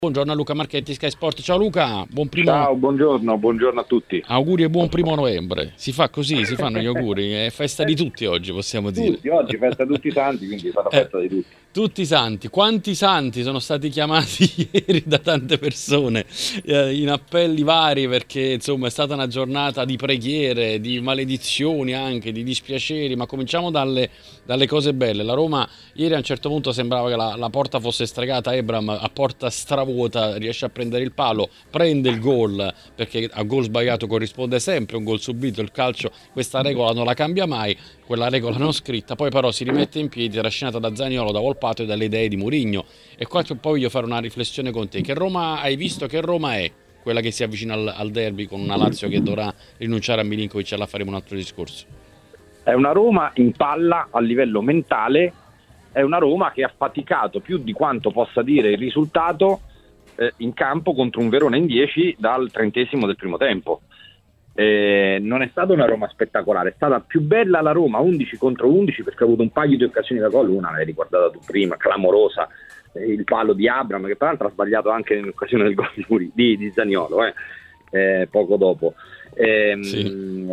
Buongiorno a Luca Marchetti, Sky Sport. Ciao Luca, buon primo. Ciao, buongiorno a tutti. Auguri e buon 1 novembre. Si fa così, si fanno gli auguri. È festa di tutti oggi, possiamo dire. Tutti, oggi festa di tutti i santi, quindi sarà festa di tutti. Tutti i santi. Quanti santi sono stati chiamati ieri da tante persone in appelli vari, perché insomma è stata una giornata di preghiere, di maledizioni anche, di dispiaceri, ma cominciamo dalle cose belle. La Roma ieri a un certo punto sembrava che la porta fosse stregata, Ebram a porta stravuota riesce a prendere il palo, prende il gol, perché a gol sbagliato corrisponde sempre un gol subito, il calcio questa regola non la cambia mai, quella regola non scritta, poi però si rimette in piedi, trascinata da Zaniolo, da Volpato e dalle idee di Mourinho. E qua poi voglio fare una riflessione con te. Che Roma hai visto? Che Roma è quella che si avvicina al derby con una Lazio che dovrà rinunciare a Milinkovic, e là faremo un altro discorso. È una Roma in palla a livello mentale, è una Roma che ha faticato più di quanto possa dire il risultato in campo contro un Verona in 10 dal 30° del primo tempo. Non è stata una Roma spettacolare, è stata più bella la Roma 11 contro 11 perché ha avuto un paio di occasioni da gol, una l'hai riguardata tu prima, clamorosa, il palo di Abraham che tra l'altro ha sbagliato anche nell'occasione del gol di Zaniolo poco dopo. Sì.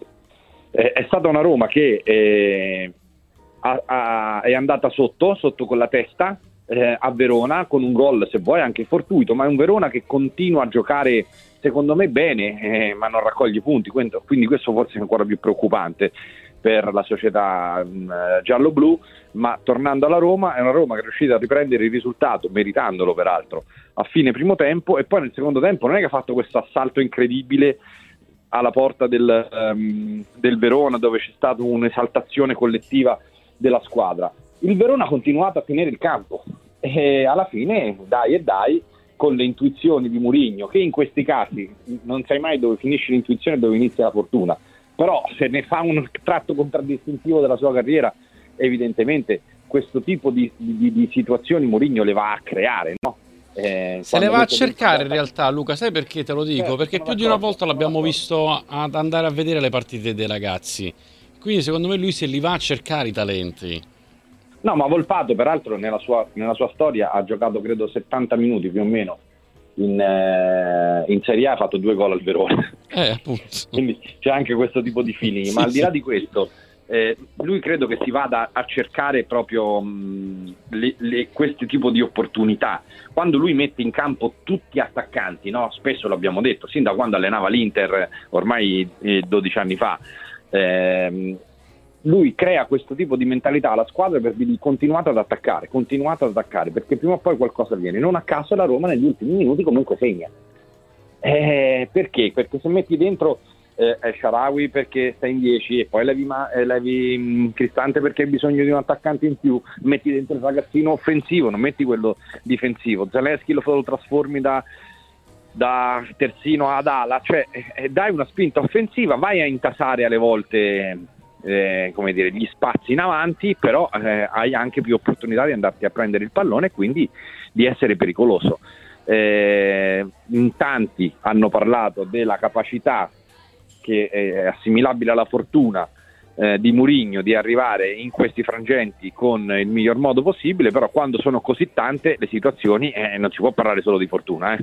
È stata una Roma che è andata sotto con la testa a Verona con un gol, se vuoi anche fortuito, ma è un Verona che continua a giocare secondo me bene, ma non raccoglie punti, quindi questo forse è ancora più preoccupante per la società giallo-blu. Ma tornando alla Roma, è una Roma che è riuscita a riprendere il risultato, meritandolo peraltro, a fine primo tempo, e poi nel secondo tempo non è che ha fatto questo assalto incredibile alla porta del Verona, dove c'è stata un'esaltazione collettiva della squadra. Il Verona ha continuato a tenere il campo e alla fine dai con le intuizioni di Mourinho, che in questi casi non sai mai dove finisce l'intuizione e dove inizia la fortuna, però se ne fa un tratto contraddistintivo della sua carriera, evidentemente questo tipo di situazioni Mourinho le va a creare, no? Se le va a cercare in realtà, Luca, sai perché te lo dico? Perché più di una volta l'abbiamo visto ad andare a vedere le partite dei ragazzi, quindi secondo me lui se li va a cercare i talenti. No, ma Volpato peraltro nella sua storia ha giocato credo 70 minuti più o meno in Serie A, ha fatto 2 gol al Verona. Appunto. Quindi c'è anche questo tipo di feeling, ma al di là di questo lui credo che si vada a cercare proprio questo tipo di opportunità. Quando lui mette in campo tutti attaccanti, no? Spesso l'abbiamo detto, sin da quando allenava l'Inter ormai 12 anni fa, lui crea questo tipo di mentalità alla squadra per dire continuate ad attaccare, perché prima o poi qualcosa avviene. Non a caso la Roma negli ultimi minuti comunque segna. Perché? Perché se metti dentro Shaarawy perché sta in 10 e poi levi Cristante perché hai bisogno di un attaccante in più, metti dentro il ragazzino offensivo, non metti quello difensivo, Zalewski lo trasformi da terzino ad ala, cioè dai una spinta offensiva, vai a intasare alle volte gli spazi in avanti, però hai anche più opportunità di andarti a prendere il pallone e quindi di essere pericoloso. In tanti hanno parlato della capacità che è assimilabile alla fortuna di Mourinho di arrivare in questi frangenti con il miglior modo possibile, però quando sono così tante le situazioni non si può parlare solo di fortuna.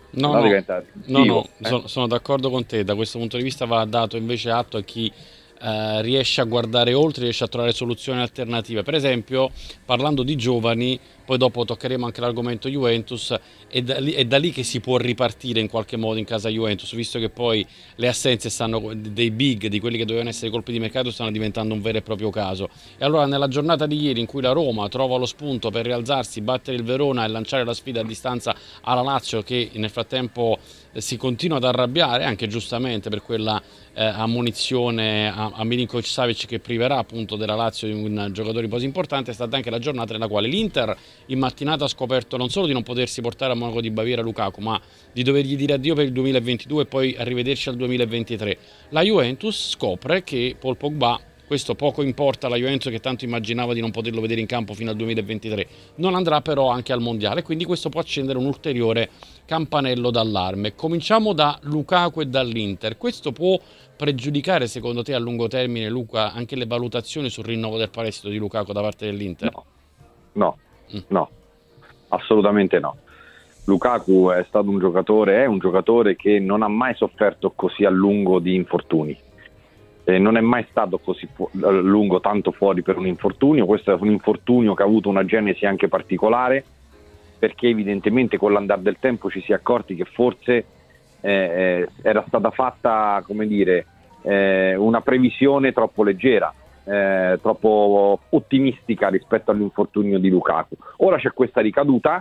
No, sono d'accordo con te. Da questo punto di vista va dato invece atto a chi riesce a guardare oltre, riesce a trovare soluzioni alternative. Per esempio, parlando di giovani, poi dopo toccheremo anche l'argomento Juventus, è da lì che si può ripartire in qualche modo in casa Juventus, visto che poi le assenze stanno dei big, di quelli che dovevano essere colpi di mercato, stanno diventando un vero e proprio caso. E allora nella giornata di ieri in cui la Roma trova lo spunto per rialzarsi, battere il Verona e lanciare la sfida a distanza alla Lazio, che nel frattempo si continua ad arrabbiare anche giustamente per quella ammonizione a Milinkovic-Savic che priverà appunto della Lazio di un giocatore così importante, è stata anche la giornata nella quale l'Inter in mattinata ha scoperto non solo di non potersi portare a Monaco di Baviera Lukaku, ma di dovergli dire addio per il 2022 e poi arrivederci al 2023. La Juventus scopre che Paul Pogba, questo poco importa alla Juventus che tanto immaginava di non poterlo vedere in campo fino al 2023, non andrà però anche al mondiale, quindi questo può accendere un ulteriore campanello d'allarme. Cominciamo da Lukaku e dall'Inter. Questo può pregiudicare secondo te a lungo termine, Luca, anche le valutazioni sul rinnovo del prestito di Lukaku da parte dell'Inter? No, assolutamente no. Lukaku è un giocatore che non ha mai sofferto così a lungo di infortuni. Non è mai stato così lungo tanto fuori per un infortunio. Questo è un infortunio che ha avuto una genesi anche particolare, perché evidentemente con l'andare del tempo ci si è accorti che forse era stata fatta, come dire, una previsione troppo leggera, troppo ottimistica rispetto all'infortunio di Lukaku. Ora c'è questa ricaduta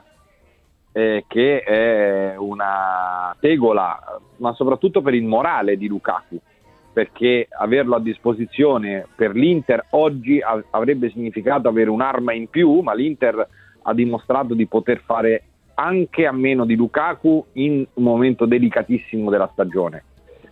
che è una tegola, ma soprattutto per il morale di Lukaku, perché averlo a disposizione per l'Inter oggi avrebbe significato avere un'arma in più, ma l'Inter ha dimostrato di poter fare anche a meno di Lukaku in un momento delicatissimo della stagione.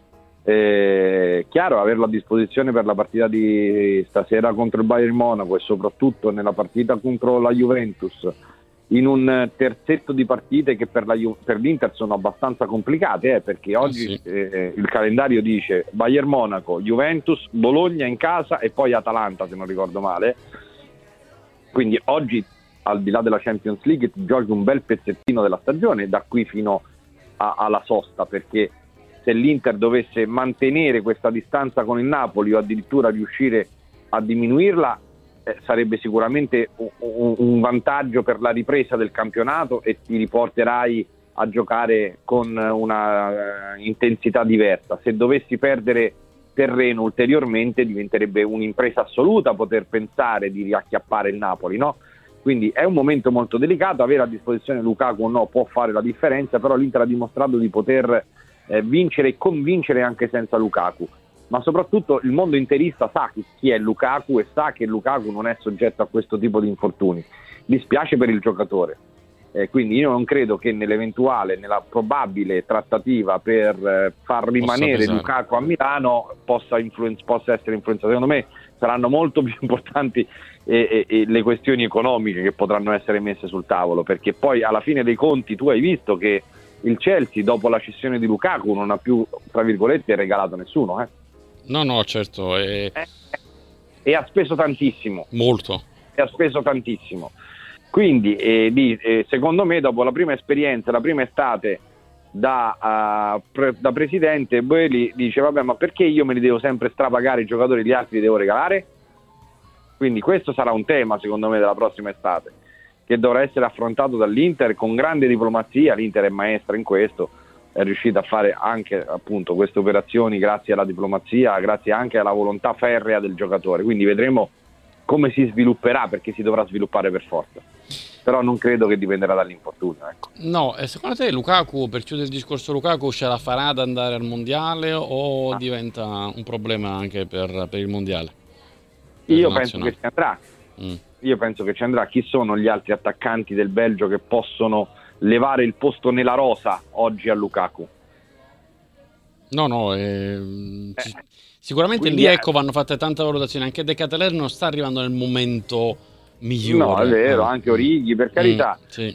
Chiaro, averlo a disposizione per la partita di stasera contro il Bayern Monaco e soprattutto nella partita contro la Juventus, in un terzetto di partite che per l'Inter sono abbastanza complicate, perché oggi il calendario dice Bayern Monaco, Juventus, Bologna in casa e poi Atalanta, se non ricordo male. Quindi oggi, al di là della Champions League, ti giochi un bel pezzettino della stagione da qui fino alla sosta, perché se l'Inter dovesse mantenere questa distanza con il Napoli o addirittura riuscire a diminuirla, sarebbe sicuramente un vantaggio per la ripresa del campionato e ti riporterai a giocare con una intensità diversa. Se dovessi perdere terreno ulteriormente, diventerebbe un'impresa assoluta poter pensare di riacchiappare il Napoli, no? Quindi è un momento molto delicato. Avere a disposizione Lukaku o no può fare la differenza, però l'Inter ha dimostrato di poter vincere e convincere anche senza Lukaku. Ma soprattutto il mondo interista sa chi è Lukaku e sa che Lukaku non è soggetto a questo tipo di infortuni. Dispiace per il giocatore, quindi io non credo che nella probabile trattativa per far rimanere Lukaku a Milano possa essere influenzato. Secondo me saranno molto più importanti le questioni economiche che potranno essere messe sul tavolo, perché poi alla fine dei conti tu hai visto che il Chelsea dopo la cessione di Lukaku non ha più, tra virgolette, regalato nessuno. No, certo. E ha speso tantissimo. Molto. E ha speso tantissimo. Quindi secondo me dopo la prima esperienza, la prima estate da presidente, Boehly dice vabbè, ma perché io me li devo sempre strapagare i giocatori, gli altri li devo regalare? Quindi questo sarà un tema secondo me della prossima estate, che dovrà essere affrontato dall'Inter con grande diplomazia. L'Inter è maestra in questo, è riuscita a fare anche appunto queste operazioni grazie alla diplomazia, grazie anche alla volontà ferrea del giocatore. Quindi vedremo come si svilupperà, perché si dovrà sviluppare per forza, però non credo che dipenderà dall'infortunio, ecco. No, e secondo te Lukaku, per chiudere il discorso Lukaku, ce la farà ad andare al mondiale o diventa un problema anche per il mondiale? Io penso che ci andrà. Io penso che ci andrà. Chi sono gli altri attaccanti del Belgio che possono levare il posto nella rosa oggi a Lukaku? Sicuramente lì vanno fatte tante valutazioni. Anche De Ketelaere non sta arrivando nel momento migliore. No, è vero, anche Origi, per carità. Sì.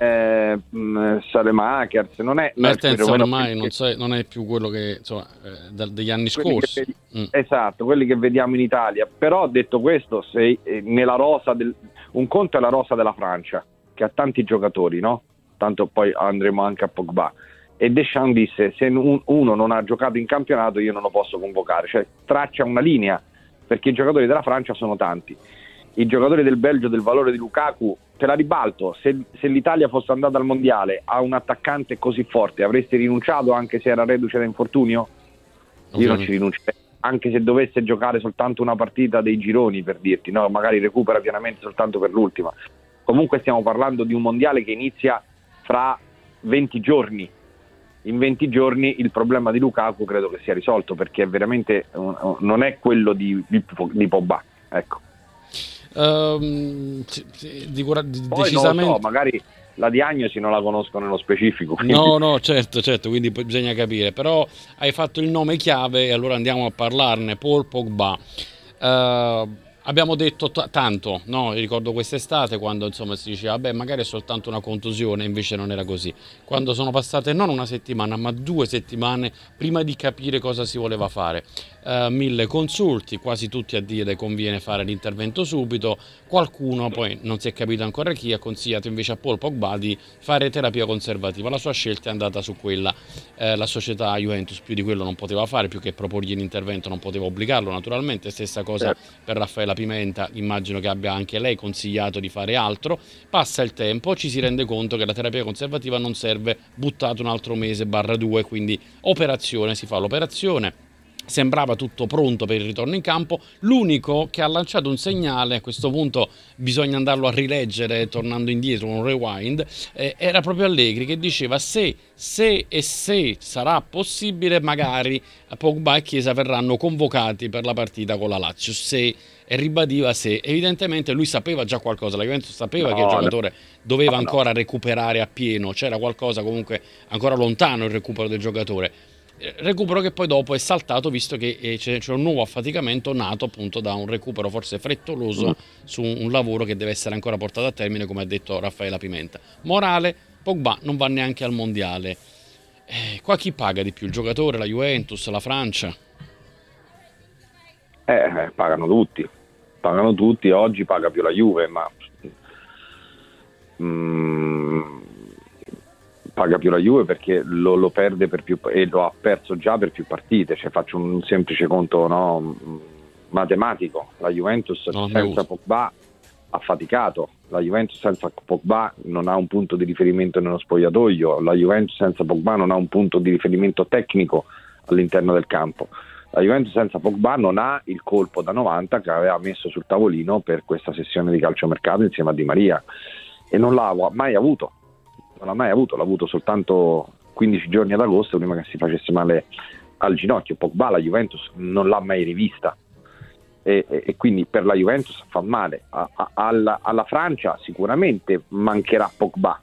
Salemakers non è Mertens ormai non è più quello che insomma degli anni scorsi. Esatto, quelli che vediamo in Italia. Però detto questo, se nella rosa un conto è la rosa della Francia, che ha tanti giocatori, no? Tanto poi andremo anche a Pogba. E Deschamps disse: se uno non ha giocato in campionato io non lo posso convocare, cioè traccia una linea, perché i giocatori della Francia sono tanti. I giocatori del Belgio del valore di Lukaku, te la ribalto, se l'Italia fosse andata al mondiale a un attaccante così forte, avresti rinunciato anche se era reduce da infortunio? Io non ci rinuncerei, anche se dovesse giocare soltanto una partita dei gironi, per dirti, no, magari recupera pienamente soltanto per l'ultima. Comunque stiamo parlando di un mondiale che inizia fra 20 giorni. In 20 giorni il problema di Lukaku credo che sia risolto, perché veramente non è quello di Pogba, ecco. Poi decisamente non so, magari la diagnosi non la conosco nello specifico, quindi. No, certo, quindi bisogna capire. Però hai fatto il nome chiave e allora andiamo a parlarne. Paul Pogba, Abbiamo detto tanto, no? Ricordo quest'estate quando insomma si diceva vabbè magari è soltanto una contusione, invece non era così. Quando sono passate non una settimana ma 2 settimane prima di capire cosa si voleva fare. 1000 consulti, quasi tutti a dire conviene fare l'intervento subito, qualcuno poi non si è capito ancora chi ha consigliato invece a Paul Pogba di fare terapia conservativa. La sua scelta è andata su quella, la società Juventus più di quello non poteva fare, più che proporgli l'intervento non poteva obbligarlo naturalmente, stessa cosa per Raffaella Pimenta, immagino che abbia anche lei consigliato di fare altro. Passa il tempo, ci si rende conto che la terapia conservativa non serve, buttato un altro mese /2, quindi operazione, si fa l'operazione. Sembrava tutto pronto per il ritorno in campo, l'unico che ha lanciato un segnale, a questo punto bisogna andarlo a rileggere tornando indietro, un rewind, era proprio Allegri che diceva se sarà possibile magari Pogba e Chiesa verranno convocati per la partita con la Lazio, se, e ribadiva se. Evidentemente lui sapeva già qualcosa, la Juventus sapeva che il giocatore doveva ancora recuperare appieno, c'era qualcosa comunque ancora lontano il recupero del giocatore. Recupero che poi dopo è saltato visto che c'è un nuovo affaticamento nato appunto da un recupero forse frettoloso su un lavoro che deve essere ancora portato a termine, come ha detto Raffaella Pimenta. Morale, Pogba non va neanche al mondiale. Qua chi paga di più? Il giocatore, la Juventus, la Francia? Pagano tutti, oggi paga più la Juve, ma paga più la Juve perché lo perde per più, e lo ha perso già per più partite. Cioè, faccio un semplice conto matematico: la Juventus senza Pogba ha faticato, la Juventus senza Pogba non ha un punto di riferimento nello spogliatoio, la Juventus senza Pogba non ha un punto di riferimento tecnico all'interno del campo, la Juventus senza Pogba non ha il colpo da 90 che aveva messo sul tavolino per questa sessione di calciomercato insieme a Di Maria, e non l'ha mai avuto. L'ha avuto soltanto 15 giorni ad agosto prima che si facesse male al ginocchio. Pogba la Juventus non l'ha mai rivista, e quindi per la Juventus fa male. Alla Francia sicuramente mancherà Pogba,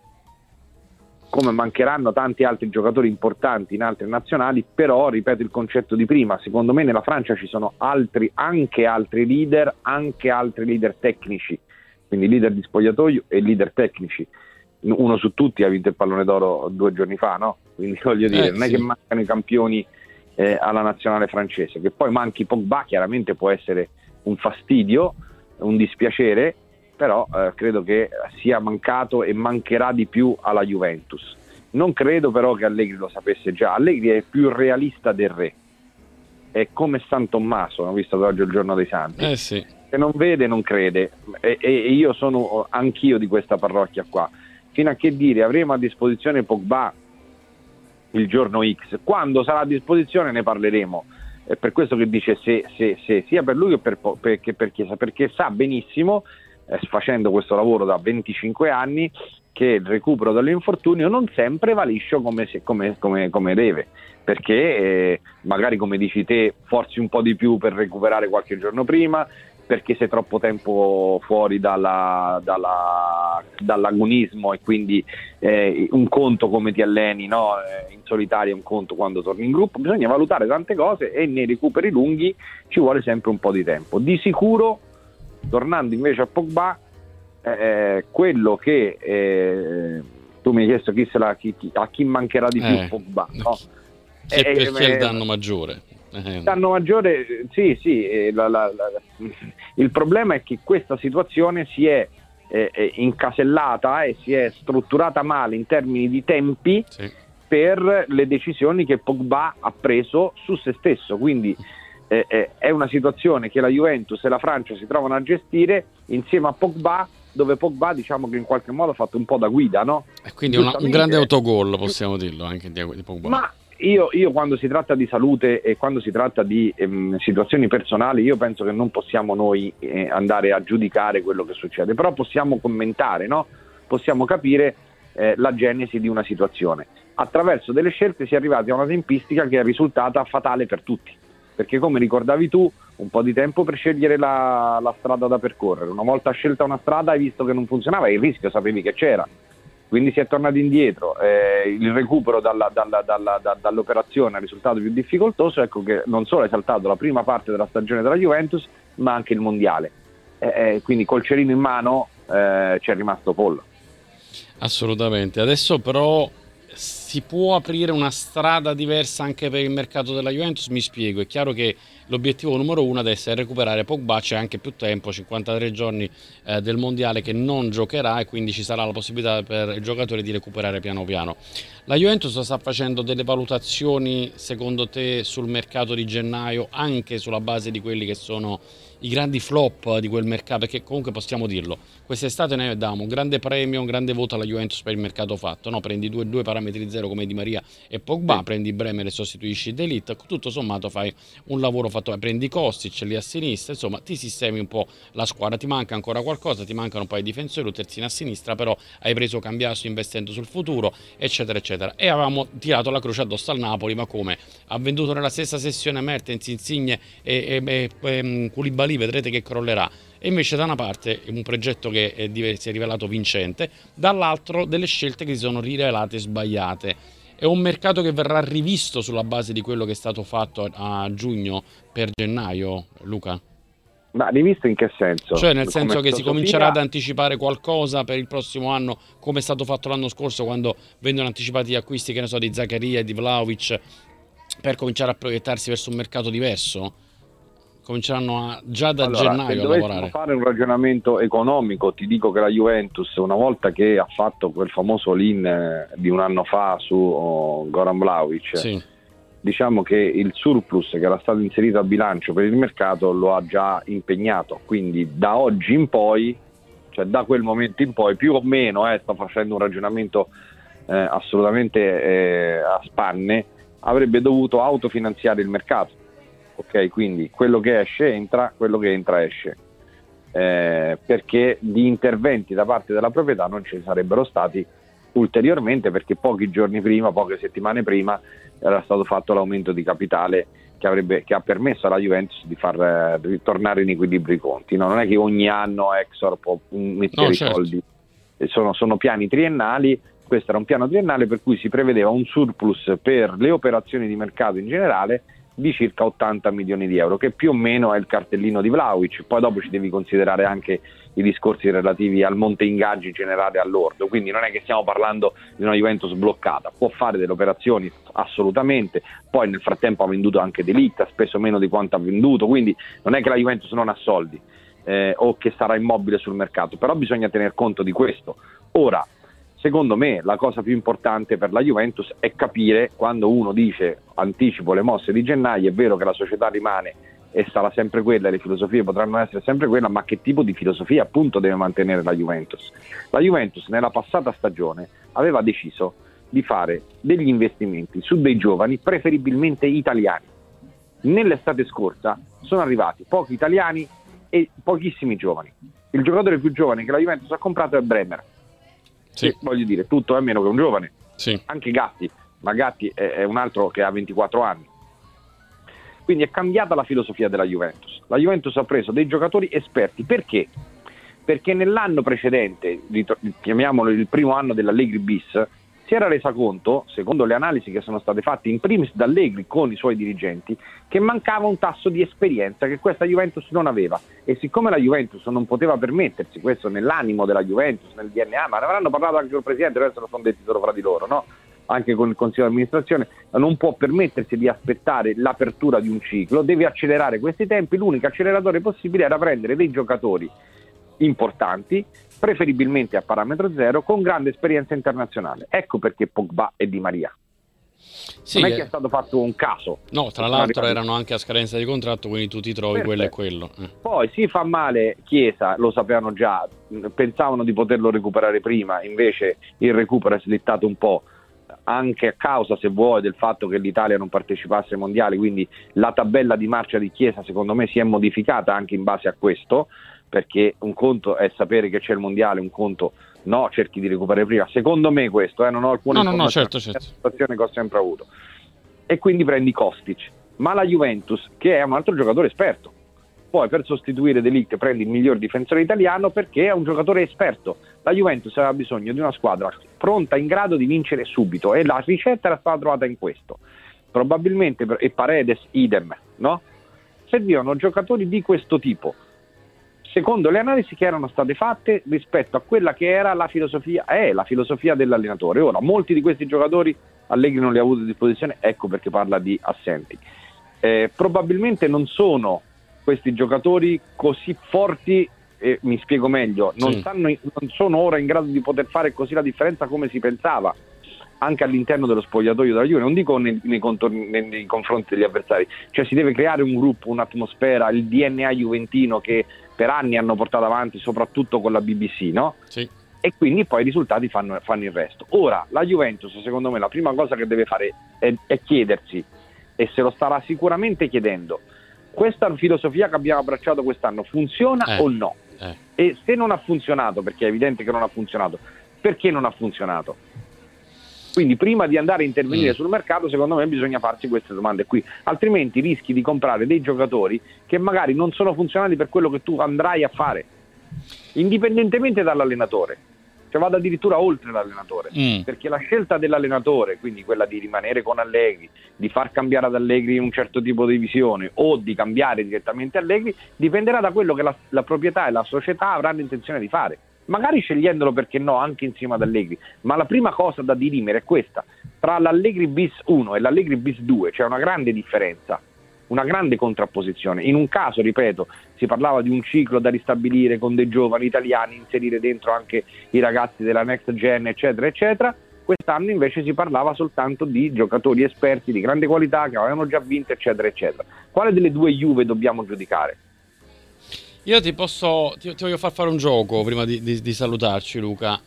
come mancheranno tanti altri giocatori importanti in altre nazionali, però ripeto il concetto di prima: secondo me nella Francia ci sono anche altri leader tecnici, quindi leader di spogliatoio e leader tecnici. Uno su tutti ha vinto il pallone d'oro 2 giorni fa, no? Quindi voglio dire, non è che mancano i campioni alla nazionale francese. Che poi manchi Pogba chiaramente può essere un fastidio, un dispiacere, però credo che sia mancato e mancherà di più alla Juventus. Non credo però che Allegri lo sapesse già. Allegri è più realista del re, è come San Tommaso, ho visto che oggi è il giorno dei santi, se non vede non crede, e io sono anch'io di questa parrocchia qua. Fino a che dire avremo a disposizione Pogba il giorno X, quando sarà a disposizione ne parleremo. È per questo che dice se sia per lui che per Chiesa, perché sa benissimo, facendo questo lavoro da 25 anni, che il recupero dall'infortunio non sempre va liscio come deve, perché magari, come dici te, forzi un po' di più per recuperare qualche giorno prima, perché sei troppo tempo fuori dall'agonismo, e quindi un conto come ti alleni, no? In solitario, un conto quando torni in gruppo. Bisogna valutare tante cose, e nei recuperi lunghi ci vuole sempre un po' di tempo. Di sicuro, tornando invece a Pogba, quello che tu mi hai chiesto a chi mancherà di più Pogba, no? Chi è il danno maggiore? Danno maggiore, sì. Il problema è che questa situazione si è incasellata e si è strutturata male in termini di tempi per le decisioni che Pogba ha preso su se stesso. Quindi è una situazione che la Juventus e la Francia si trovano a gestire insieme a Pogba, dove Pogba, diciamo che in qualche modo ha fatto un po' da guida, no? E quindi un grande autogol, possiamo dirlo, anche di Pogba. Ma io quando si tratta di salute e quando si tratta di situazioni personali, io penso che non possiamo noi andare a giudicare quello che succede, però possiamo commentare, no? Possiamo capire la genesi di una situazione. Attraverso delle scelte si è arrivati a una tempistica che è risultata fatale per tutti, perché come ricordavi tu, un po' di tempo per scegliere la strada da percorrere. Una volta scelta una strada hai visto che non funzionava e il rischio sapevi che c'era. quindi si è tornati indietro, il recupero dall'operazione ha risultato più difficoltoso, ecco che non solo è saltato la prima parte della stagione della Juventus, ma anche il mondiale, quindi col cerino in mano c'è rimasto Paul. Assolutamente. Adesso però si può aprire una strada diversa anche per il mercato della Juventus? Mi spiego, è chiaro che l'obiettivo numero uno adesso è recuperare Pogba, c'è anche più tempo, 53 giorni del mondiale che non giocherà, e quindi ci sarà la possibilità per il giocatore di recuperare piano piano. La Juventus sta facendo delle valutazioni secondo te sul mercato di gennaio, anche sulla base di quelli che sono i grandi flop di quel mercato, perché comunque possiamo dirlo, quest'estate noi diamo un grande premio, un grande voto alla Juventus per il mercato fatto, no? Prendi due parametri zero come Di Maria e Pogba, prendi Bremer e sostituisci De Ligt, tutto sommato fai un lavoro fatto, prendi Kostic lì a sinistra, insomma ti sistemi un po' la squadra, ti manca ancora qualcosa, ti mancano un paio di difensori, un terzino a sinistra, però hai preso Cambiasso investendo sul futuro, eccetera eccetera, e avevamo tirato la croce addosso al Napoli, ma come? Ha venduto nella stessa sessione Mertens, Insigne e Koulibaly, vedrete che crollerà. E invece da una parte un progetto che si è rivelato vincente, dall'altro delle scelte che si sono rivelate sbagliate. È un mercato che verrà rivisto sulla base di quello che è stato fatto a giugno per gennaio, Luca? Ma rivisto in che senso? Cioè nel senso che si comincerà ad anticipare qualcosa per il prossimo anno, come è stato fatto l'anno scorso quando vengono anticipati gli acquisti, che ne so, di Zaccaria e di Vlahovic, per cominciare a proiettarsi verso un mercato diverso? Cominceranno già da gennaio a lavorare. Se fare un ragionamento economico, ti dico che la Juventus, una volta che ha fatto quel famoso lean di un anno fa su Goran Vlahovic, sì, diciamo che il surplus che era stato inserito a bilancio per il mercato lo ha già impegnato, quindi da oggi in poi, cioè da quel momento in poi, più o meno, sto facendo un ragionamento assolutamente a spanne, avrebbe dovuto autofinanziare il mercato. Ok, quindi quello che esce entra, quello che entra esce, perché di interventi da parte della proprietà non ci sarebbero stati ulteriormente, perché pochi giorni prima, poche settimane prima, era stato fatto l'aumento di capitale che ha permesso alla Juventus di far ritornare in equilibrio i conti. No, non è che ogni anno Exor può mettere i soldi, sono piani triennali. Questo era un piano triennale per cui si prevedeva un surplus per le operazioni di mercato in generale di circa 80 milioni di euro, che più o meno è il cartellino di Vlahovic. Poi dopo ci devi considerare anche i discorsi relativi al monte ingaggi generale all'ordo, quindi non è che stiamo parlando di una Juventus bloccata, può fare delle operazioni assolutamente, poi nel frattempo ha venduto anche De Ligt, ha speso meno di quanto ha venduto, quindi non è che la Juventus non ha soldi o che sarà immobile sul mercato, però bisogna tener conto di questo. Ora, secondo me la cosa più importante per la Juventus è capire, quando uno dice anticipo le mosse di gennaio, è vero che la società rimane e sarà sempre quella, le filosofie potranno essere sempre quella, ma che tipo di filosofia appunto deve mantenere la Juventus? La Juventus nella passata stagione aveva deciso di fare degli investimenti su dei giovani, preferibilmente italiani. Nell'estate scorsa sono arrivati pochi italiani e pochissimi giovani. Il giocatore più giovane che la Juventus ha comprato è Bremer. Sì. Voglio dire, tutto è meno che un giovane, sì. Anche Gatti, ma Gatti è un altro che ha 24 anni. Quindi è cambiata la filosofia della Juventus. La Juventus ha preso dei giocatori esperti. Perché? Perché nell'anno precedente, chiamiamolo il primo anno dell'Allegri bis, si era resa conto, secondo le analisi che sono state fatte in primis da Allegri con i suoi dirigenti, che mancava un tasso di esperienza che questa Juventus non aveva, e siccome la Juventus non poteva permettersi questo nell'animo della Juventus, nel DNA, ma ne avranno parlato anche col presidente, adesso lo sono detti solo fra di loro, no? Anche con il consiglio di amministrazione, non può permettersi di aspettare l'apertura di un ciclo, deve accelerare questi tempi. L'unico acceleratore possibile era prendere dei giocatori importanti, preferibilmente a parametro zero, con grande esperienza internazionale. Ecco perché Pogba e Di Maria. Sì, non è che è stato fatto un caso. No, tra l'altro erano anche a scadenza di contratto, quindi tu ti trovi quello e quello. Poi si fa male Chiesa, lo sapevano già, pensavano di poterlo recuperare prima, invece il recupero è slittato un po', anche a causa, se vuoi, del fatto che l'Italia non partecipasse ai mondiali, quindi la tabella di marcia di Chiesa secondo me si è modificata anche in base a questo, perché un conto è sapere che c'è il mondiale, un conto no, cerchi di recuperare prima. Secondo me questo, non ho alcuna informazione, certo. È una situazione che ho sempre avuto. E quindi prendi Kostic, ma la Juventus, che è un altro giocatore esperto, poi per sostituire De Ligt prendi il miglior difensore italiano perché è un giocatore esperto. La Juventus aveva bisogno di una squadra pronta, in grado di vincere subito, e la ricetta era stata trovata in questo. Probabilmente, e Paredes idem, no? Servivano giocatori di questo tipo, secondo le analisi che erano state fatte rispetto a quella che era la filosofia dell'allenatore. Ora, molti di questi giocatori Allegri non li ha avuti a disposizione, ecco perché parla di assenti. Probabilmente non sono questi giocatori così forti, mi spiego meglio, non sono ora in grado di poter fare così la differenza come si pensava anche all'interno dello spogliatoio della Juve, non dico nei confronti degli avversari, cioè si deve creare un gruppo, un'atmosfera, il DNA juventino che per anni hanno portato avanti soprattutto con la BBC, no? Sì. E quindi poi i risultati fanno il resto. Ora la Juventus, secondo me, la prima cosa che deve fare è chiedersi, e se lo starà sicuramente chiedendo, questa filosofia che abbiamo abbracciato quest'anno funziona o no? E se non ha funzionato, perché è evidente che non ha funzionato, perché non ha funzionato? Quindi prima di andare a intervenire sul mercato, secondo me bisogna farsi queste domande qui, altrimenti rischi di comprare dei giocatori che magari non sono funzionali per quello che tu andrai a fare, indipendentemente dall'allenatore. Cioè vado addirittura oltre l'allenatore, perché la scelta dell'allenatore, quindi quella di rimanere con Allegri, di far cambiare ad Allegri un certo tipo di visione o di cambiare direttamente Allegri, dipenderà da quello che la proprietà e la società avranno intenzione di fare, magari scegliendolo, perché no, anche insieme ad Allegri. Ma la prima cosa da dirimere è questa: tra l'Allegri bis 1 e l'Allegri bis 2 c'è una grande differenza, una grande contrapposizione. In un caso, ripeto, si parlava di un ciclo da ristabilire con dei giovani italiani, inserire dentro anche i ragazzi della next gen, eccetera eccetera. Quest'anno invece si parlava soltanto di giocatori esperti di grande qualità che avevano già vinto, eccetera eccetera. Quale delle due Juve dobbiamo giudicare? Io ti voglio fare un gioco prima di salutarci, Luca.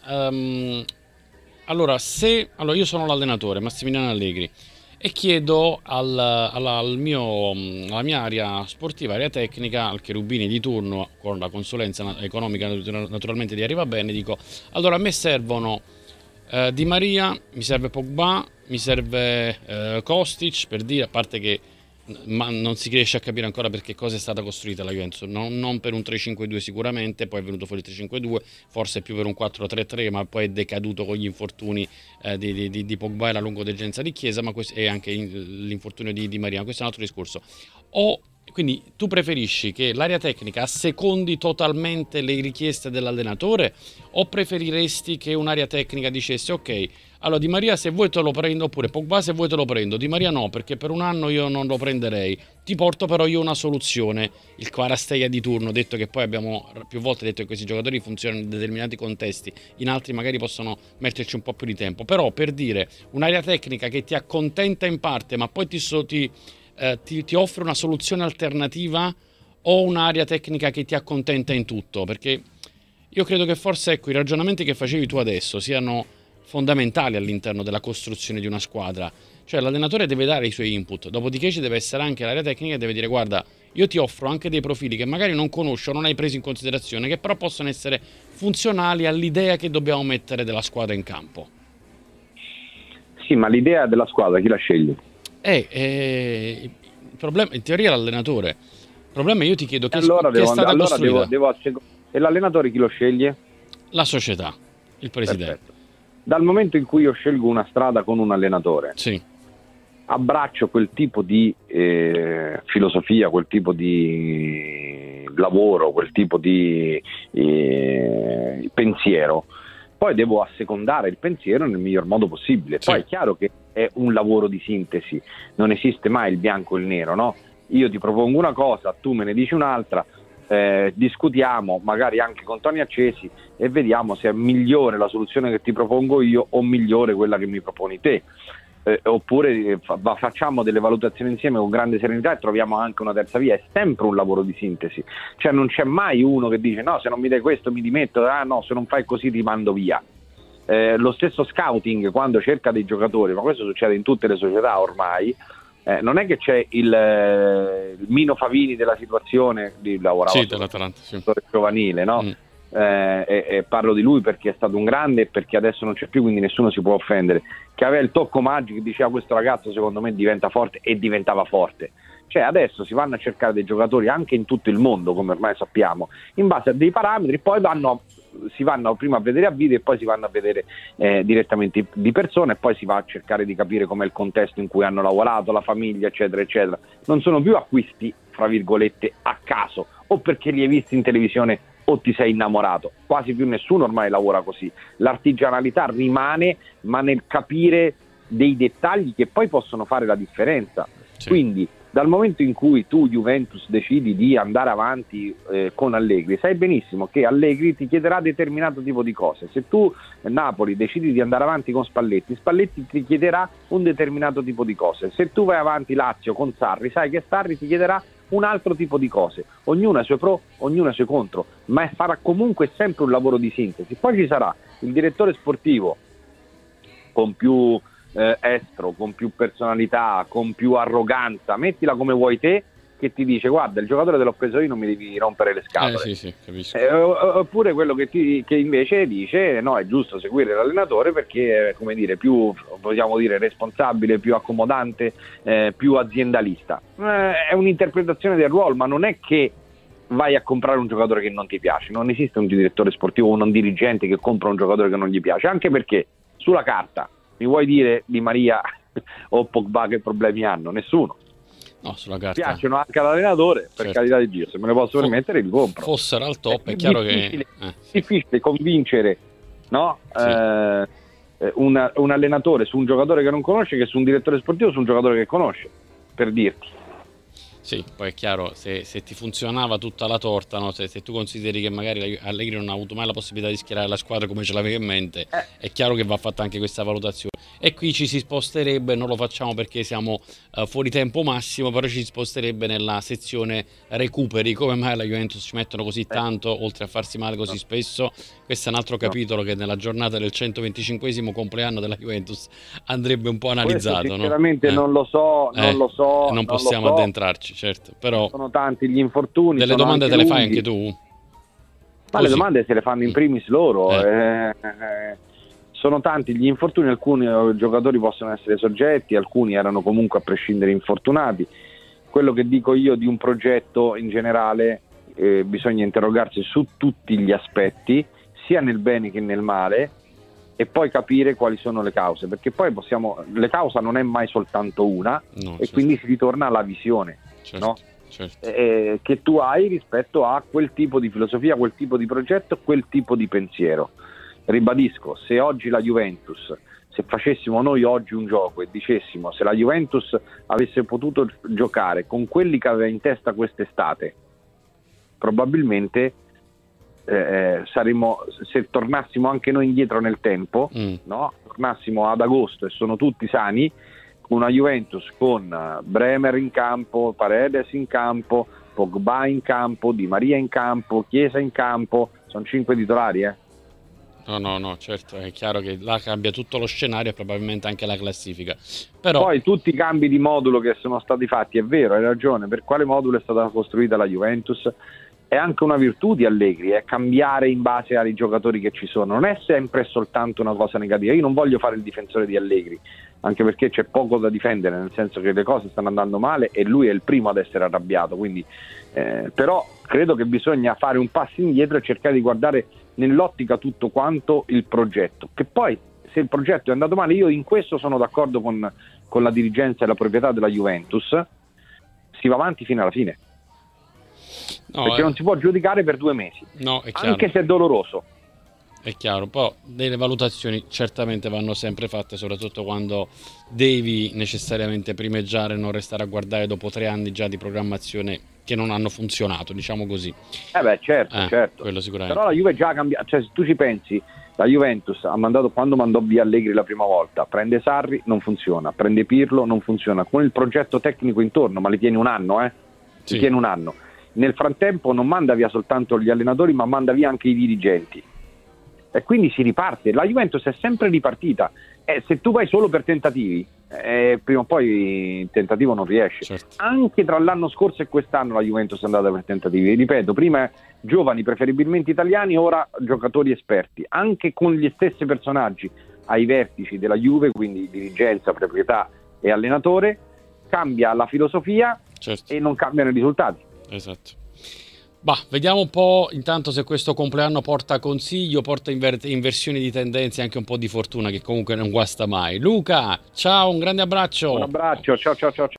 Allora, io sono l'allenatore Massimiliano Allegri e chiedo alla mia area sportiva, area tecnica, al Cherubini di turno, con la consulenza economica naturalmente di Arrivabene, dico: allora a me servono Di Maria, mi serve Pogba, mi serve Kostic, per dire, a parte che ma non si riesce a capire ancora perché cosa è stata costruita la Juventus, non per un 3-5-2 sicuramente, poi è venuto fuori il 3-5-2, forse più per un 4-3-3, ma poi è decaduto con gli infortuni di Pogba e la lungodegenza di Chiesa, ma e anche l'infortunio di Maria. Questo è un altro discorso. Quindi tu preferisci che l'area tecnica assecondi totalmente le richieste dell'allenatore, o preferiresti che un'area tecnica dicesse: ok, allora Di Maria se vuoi te lo prendo, oppure Pogba se vuoi te lo prendo, Di Maria no, perché per un anno io non lo prenderei, ti porto però io una soluzione, il Kvaratskhelia di turno, detto che poi abbiamo più volte detto che questi giocatori funzionano in determinati contesti, in altri magari possono metterci un po' più di tempo, però per dire un'area tecnica che ti accontenta in parte ma poi ti offre una soluzione alternativa, o un'area tecnica che ti accontenta in tutto? Perché io credo che forse, i ragionamenti che facevi tu adesso siano fondamentali all'interno della costruzione di una squadra. Cioè l'allenatore deve dare i suoi input, dopodiché ci deve essere anche l'area tecnica che deve dire: guarda, io ti offro anche dei profili che magari non conosci o non hai preso in considerazione, che però possono essere funzionali all'idea che dobbiamo mettere della squadra in campo. Sì, ma l'idea della squadra chi la sceglie? Il problema in teoria è l'allenatore. Il problema è, io ti chiedo che è stata costruita. E l'allenatore chi lo sceglie? La società, il presidente. Perfetto. Dal momento in cui io scelgo una strada con un allenatore, sì, abbraccio quel tipo di filosofia, quel tipo di lavoro, quel tipo di pensiero, poi devo assecondare il pensiero nel miglior modo possibile. Poi sì, è chiaro che è un lavoro di sintesi, non esiste mai il bianco e il nero, no? Io ti propongo una cosa, tu me ne dici un'altra, discutiamo magari anche con toni accesi e vediamo se è migliore la soluzione che ti propongo io o migliore quella che mi proponi te, oppure facciamo delle valutazioni insieme con grande serenità e troviamo anche una terza via. È sempre un lavoro di sintesi, cioè non c'è mai uno che dice: no, se non mi dai questo mi dimetto, no, se non fai così ti mando via. Lo stesso scouting, quando cerca dei giocatori, ma questo succede in tutte le società ormai, non è che c'è il Mino Favini della situazione, lavorava dell'Atalanta, sì, giovanile, no? E parlo di lui perché è stato un grande e perché adesso non c'è più, quindi nessuno si può offendere, che aveva il tocco magico, che diceva: questo ragazzo secondo me diventa forte, e diventava forte. Cioè adesso si vanno a cercare dei giocatori anche in tutto il mondo, come ormai sappiamo, in base a dei parametri, poi si vanno prima a vedere a video e poi si vanno a vedere direttamente di persona, e poi si va a cercare di capire com'è il contesto in cui hanno lavorato, la famiglia, eccetera, eccetera. Non sono più acquisti, fra virgolette, a caso, o perché li hai visti in televisione o ti sei innamorato. Quasi più nessuno ormai lavora così. L'artigianalità rimane, ma nel capire dei dettagli che poi possono fare la differenza. Sì. Quindi dal momento in cui tu, Juventus, decidi di andare avanti con Allegri, sai benissimo che Allegri ti chiederà determinato tipo di cose. Se tu, Napoli, decidi di andare avanti con Spalletti, Spalletti ti chiederà un determinato tipo di cose. Se tu vai avanti Lazio con Sarri, sai che Sarri ti chiederà un altro tipo di cose. Ognuno ha i suoi pro, ognuno ha i suoi contro, ma farà comunque sempre un lavoro di sintesi. Poi ci sarà il direttore sportivo con più estro, con più personalità, con più arroganza, mettila come vuoi te, che ti dice: guarda, il giocatore te l'ho preso io, non mi devi rompere le scatole. Sì, capisco. Oppure quello che invece dice: no, è giusto seguire l'allenatore perché è, come dire, più, vogliamo dire, responsabile, più accomodante, più aziendalista. È un'interpretazione del ruolo, ma non è che vai a comprare un giocatore che non ti piace. Non esiste un direttore sportivo o un dirigente che compra un giocatore che non gli piace, anche perché sulla carta mi vuoi dire Di Maria o Pogba che problemi hanno? Nessuno. No, sulla carta piacciono anche all'allenatore, per carità di Dio, se me ne posso permettere li compro. Fossero al top, è chiaro che è difficile convincere, no? Un allenatore su un giocatore che non conosce che su un direttore sportivo su un giocatore che conosce, per dirti. Sì, poi è chiaro, se ti funzionava tutta la torta, no? Se tu consideri che magari Allegri non ha avuto mai la possibilità di schierare la squadra come ce l'aveva in mente, è chiaro che va fatta anche questa valutazione. E qui ci si sposterebbe, non lo facciamo perché siamo fuori tempo massimo, però ci si sposterebbe nella sezione recuperi. Come mai la Juventus ci mettono così tanto, oltre a farsi male così spesso? Questo è un altro capitolo che nella giornata del 125esimo compleanno della Juventus andrebbe un po' analizzato. Questo, sinceramente non lo so. Non possiamo addentrarci, certo. Però sono tanti gli infortuni. Delle domande te le fai anche tu? Ma le domande se le fanno in primis loro. Sono tanti gli infortuni, alcuni giocatori possono essere soggetti, alcuni erano comunque a prescindere infortunati. Quello che dico io di un progetto in generale, bisogna interrogarsi su tutti gli aspetti, sia nel bene che nel male, e poi capire quali sono le cause, perché poi le cause non è mai soltanto una, e quindi si ritorna alla visione, no? Che tu hai rispetto a quel tipo di filosofia, quel tipo di progetto, quel tipo di pensiero. Ribadisco, se oggi la Juventus, se facessimo noi oggi un gioco e dicessimo se la Juventus avesse potuto giocare con quelli che aveva in testa quest'estate, probabilmente saremmo, se tornassimo anche noi indietro nel tempo, no? Tornassimo ad agosto e sono tutti sani, una Juventus con Bremer in campo, Paredes in campo, Pogba in campo, Di Maria in campo, Chiesa in campo, sono 5 titolari, No, certo, è chiaro che là cambia tutto lo scenario e probabilmente anche la classifica. Però poi tutti i cambi di modulo che sono stati fatti, è vero, hai ragione, per quale modulo è stata costruita la Juventus? È anche una virtù di Allegri, è cambiare in base ai giocatori che ci sono, non è sempre soltanto una cosa negativa. Io non voglio fare il difensore di Allegri, anche perché c'è poco da difendere, nel senso che le cose stanno andando male e lui è il primo ad essere arrabbiato, quindi però credo che bisogna fare un passo indietro e cercare di guardare nell'ottica tutto quanto il progetto, che poi se il progetto è andato male, io in questo sono d'accordo con la dirigenza e la proprietà della Juventus, si va avanti fino alla fine, perché non si può giudicare per 2 mesi, anche se è doloroso. È chiaro, poi delle valutazioni certamente vanno sempre fatte, soprattutto quando devi necessariamente primeggiare e non restare a guardare dopo 3 anni già di programmazione che non hanno funzionato, diciamo così. Certo. Quello sicuramente. Però la Juve già ha cambiato, cioè se tu ci pensi, la Juventus quando mandò via Allegri la prima volta, prende Sarri, non funziona, prende Pirlo, non funziona, con il progetto tecnico intorno, ma li tiene un anno, Sì. Li tiene un anno. Nel frattempo non manda via soltanto gli allenatori, ma manda via anche i dirigenti. E quindi si riparte. La Juventus è sempre ripartita. Se tu vai solo per tentativi, prima o poi il tentativo non riesce. Certo. Anche tra l'anno scorso e quest'anno la Juventus è andata per tentativi. Ripeto, prima giovani, preferibilmente italiani, ora giocatori esperti, anche con gli stessi personaggi ai vertici della Juve, quindi dirigenza, proprietà e allenatore. Cambia la filosofia, certo. e non cambiano i risultati. Esatto. Vediamo un po' intanto se questo compleanno porta consiglio, porta inversioni di tendenze e anche un po' di fortuna, che comunque non guasta mai. Luca, ciao, un grande abbraccio. Un abbraccio, ciao ciao ciao.